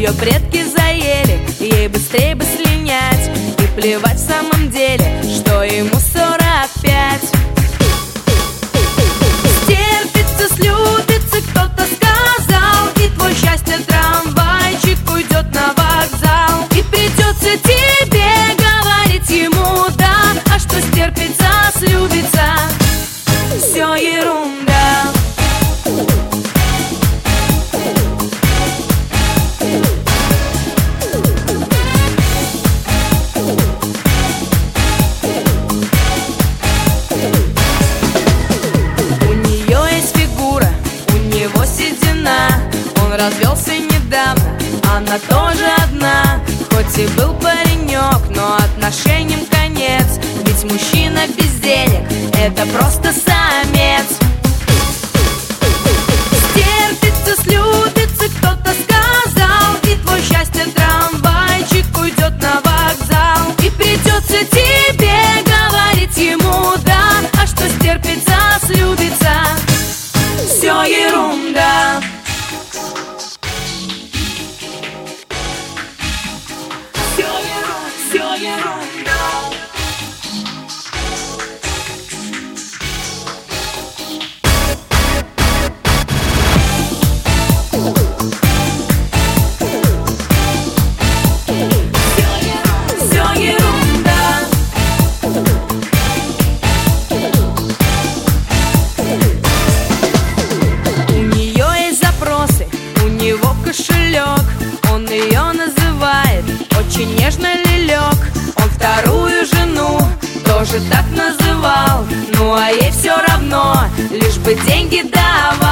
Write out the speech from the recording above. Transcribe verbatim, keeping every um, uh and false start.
ее предки заели, ей быстрее бы слинять. И плевать в самом деле, что ему сорок пять. Стерпится, слюбится, кто-то сказал, и твой счастье трамвайчик уйдет на вокзал. И придется тебе говорить ему да, а что стерпится, слюбится, все ерунда. Он развелся недавно, она тоже одна. Хоть и был паренек, но отношениям конец. Ведь мужчина без денег — это просто самец. Стерпится, слюбится, кто-то сказал, и твой счастье трамвайчик уйдет на вокзал. И придется тебе говорить ему да, а что стерпится, слюбится, все ерунда. Все ерунда. У нее есть запросы, у него кошелек. Он ее называет очень нежно лелек. Он вторую жену тоже так называл, ну а ей все равно, лишь бы деньги давал.